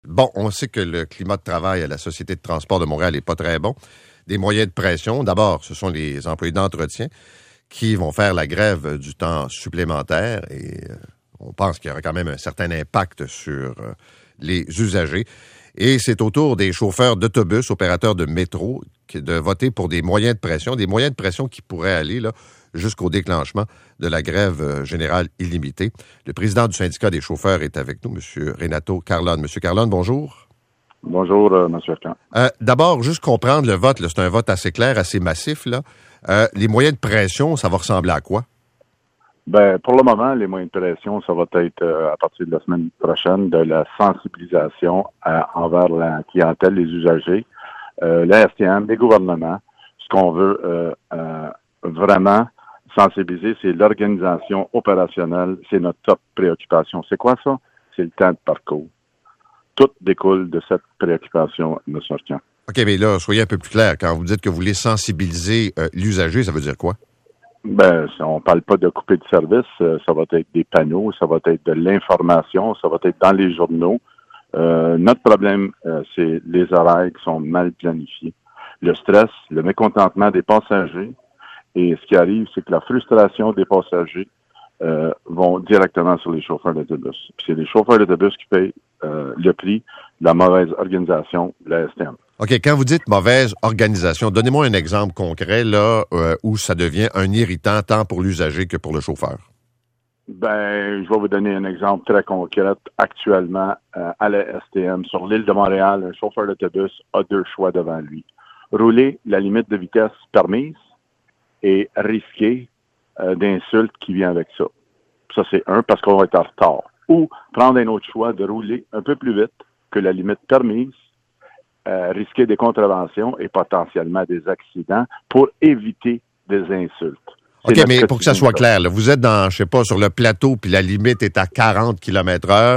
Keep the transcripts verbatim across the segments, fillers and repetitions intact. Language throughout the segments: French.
Bon, on sait que le climat de travail à la Société de transport de Montréal n'est pas très bon. Des moyens de pression, d'abord, ce sont les employés d'entretien qui vont faire la grève du temps supplémentaire et euh, on pense qu'il y aura quand même un certain impact sur euh, les usagers. Et c'est au tour des chauffeurs d'autobus, opérateurs de métro, de voter pour des moyens de pression, des moyens de pression qui pourraient aller là, jusqu'au déclenchement de la grève générale illimitée. Le président du syndicat des chauffeurs est avec nous, M. Renato Carlone. M. Carlone, bonjour. Bonjour, euh, M. Arcan. Euh, d'abord, juste comprendre le vote, là, c'est un vote assez clair, assez massif. Là. Euh, les moyens de pression, ça va ressembler à quoi? Ben, pour le moment, les moyens de pression, ça va être euh, à partir de la semaine prochaine de la sensibilisation à, envers la clientèle, les usagers, euh, la S T M, les gouvernements. Ce qu'on veut euh, euh, vraiment sensibiliser, c'est l'organisation opérationnelle. C'est notre top préoccupation. C'est quoi ça? C'est le temps de parcours. Tout découle de cette préoccupation, M. Arcan. OK, mais là, soyez un peu plus clair. Quand vous dites que vous voulez sensibiliser euh, l'usager, ça veut dire quoi? Ben, on parle pas de couper de service, ça va être des panneaux, ça va être de l'information, ça va être dans les journaux. Euh, notre problème, euh, c'est les horaires qui sont mal planifiés. Le stress, le mécontentement des passagers, et ce qui arrive, c'est que la frustration des passagers euh, vont directement sur les chauffeurs d'autobus. Puis c'est les chauffeurs d'autobus qui payent euh, le prix de la mauvaise organisation de la S T M. OK, quand vous dites mauvaise organisation, donnez-moi un exemple concret là euh, où ça devient un irritant tant pour l'usager que pour le chauffeur. Ben, je vais vous donner un exemple très concret. Actuellement, euh, à la S T M, sur l'île de Montréal, un chauffeur d'autobus a deux choix devant lui. Rouler la limite de vitesse permise et risquer euh, d'insultes qui vient avec ça. Ça, c'est un, parce qu'on va être en retard. Ou prendre un autre choix de rouler un peu plus vite que la limite permise, Euh, risquer des contraventions et potentiellement des accidents pour éviter des insultes. OK, mais pour que ça soit clair, là, vous êtes dans, je sais pas, sur le plateau, puis la limite est à quarante kilomètres heure.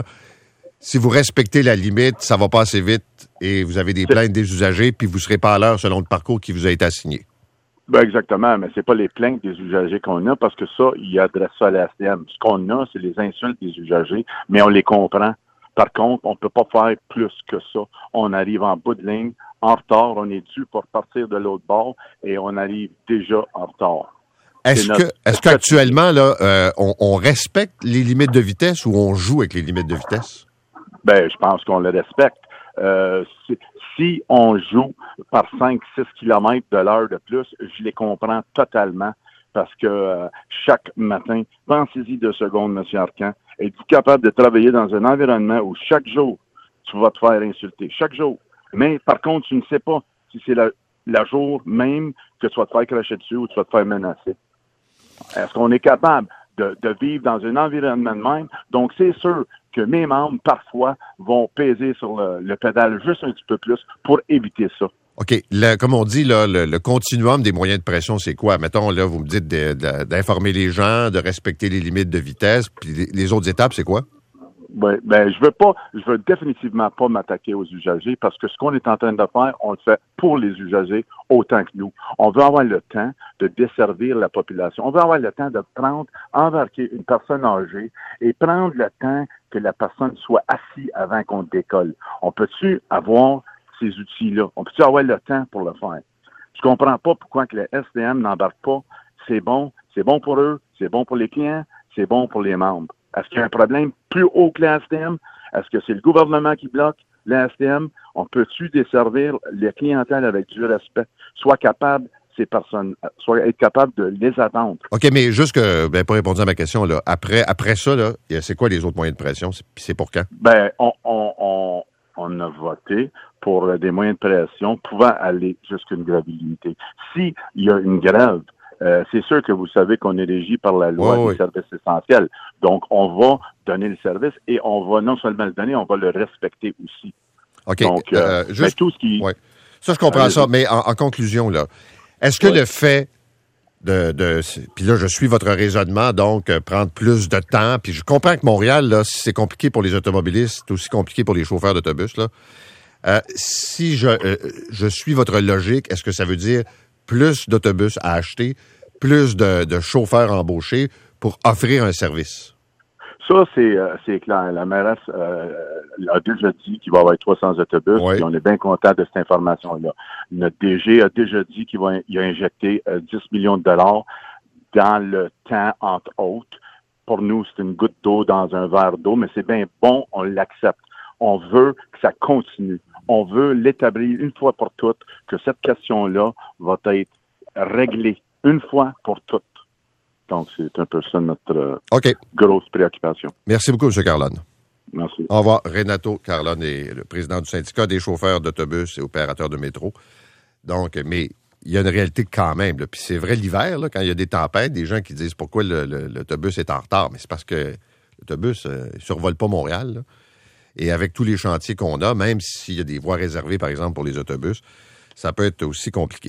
Si vous respectez la limite, ça va pas assez vite et vous avez des plaintes des usagers, puis vous serez pas à l'heure selon le parcours qui vous a été assigné. Ben exactement, mais c'est pas les plaintes des usagers qu'on a, parce que ça, il adresse ça à la S T M. Ce qu'on a, c'est les insultes des usagers, mais on les comprend. Par contre, on ne peut pas faire plus que ça. On arrive en bout de ligne, en retard, on est dû pour partir de l'autre bord et on arrive déjà en retard. Est-ce notre... que, est-ce qu'actuellement, là, euh, on, on respecte les limites de vitesse ou on joue avec les limites de vitesse? Ben, je pense qu'on le respecte. Euh, si, si on joue par cinq six kilomètres de l'heure de plus, je les comprends totalement. Parce que euh, chaque matin, pensez-y deux secondes, M. Arcan, es-tu capable de travailler dans un environnement où chaque jour, tu vas te faire insulter? Chaque jour. Mais par contre, tu ne sais pas si c'est le, le jour même que tu vas te faire cracher dessus ou tu vas te faire menacer. Est-ce qu'on est capable de, de vivre dans un environnement de même? Donc, c'est sûr que mes membres, parfois, vont peser sur le, le pédale juste un petit peu plus pour éviter ça. OK. Le, comme on dit, là, le, le continuum des moyens de pression, c'est quoi? Mettons, là, vous me dites de, de, d'informer les gens, de respecter les limites de vitesse, puis les, les autres étapes, c'est quoi? Ben, ben, je veux pas, je veux définitivement pas m'attaquer aux usagers, parce que ce qu'on est en train de faire, on le fait pour les usagers autant que nous. On veut avoir le temps de desservir la population. On veut avoir le temps de prendre, embarquer une personne âgée et prendre le temps que la personne soit assise avant qu'on décolle. On peut-tu avoir ces outils-là? On peut-tu avoir le temps pour le faire? Je comprends pas pourquoi que le S T M n'embarque pas. C'est bon, c'est bon pour eux, c'est bon pour les clients, c'est bon pour les membres. Est-ce qu'il y a un problème plus haut que la S T M? Est-ce que c'est le gouvernement qui bloque la S T M? On peut-tu desservir les clientèles avec du respect? Soit capable, ces personnes, soit être capable de les attendre. OK, mais juste que, ben, pour répondre à ma question, là, après, après ça, là, c'est quoi les autres moyens de pression? C'est, c'est pour quand? Ben, on, on, on, on a voté pour des moyens de pression pouvant aller jusqu'à une grève illimitée. S'il y a une grève, Euh, c'est sûr que vous savez qu'on est régi par la loi oh, des oui. services essentiels. Donc, on va donner le service et on va non seulement le donner, on va le respecter aussi. OK. Donc, euh, euh, juste, tout ce qui... Ouais. Ça, je comprends euh, ça, mais en, en conclusion, là, est-ce que ouais. le fait de... de puis là, je suis votre raisonnement, donc, euh, prendre plus de temps, puis je comprends que Montréal, là, si c'est compliqué pour les automobilistes, c'est aussi compliqué pour les chauffeurs d'autobus, là. Euh, si je, euh, je suis votre logique, est-ce que ça veut dire plus d'autobus à acheter, plus de, de chauffeurs embauchés pour offrir un service? Ça, c'est, euh, c'est clair. La mairesse euh, a déjà dit qu'il va y avoir trois cents autobus, Oui. et on est bien content de cette information-là. Notre D G a déjà dit qu'il va il a injecté euh, dix millions de dollars dans le temps, entre autres. Pour nous, c'est une goutte d'eau dans un verre d'eau, mais c'est bien bon, on l'accepte. On veut que ça continue. On veut l'établir une fois pour toutes, que cette question-là va être réglée une fois pour toutes. Donc, c'est un peu ça notre euh, OK. grosse préoccupation. Merci beaucoup, M. Carlone. Merci. Au revoir. Renato Carlone est le président du syndicat des chauffeurs d'autobus et opérateurs de métro. Donc, mais il y a une réalité quand même. Là. Puis c'est vrai l'hiver, là, quand il y a des tempêtes, des gens qui disent pourquoi le, le, l'autobus est en retard. Mais c'est parce que l'autobus ne euh, survole pas Montréal. Là. Et avec tous les chantiers qu'on a, même s'il y a des voies réservées, par exemple, pour les autobus, ça peut être aussi compliqué.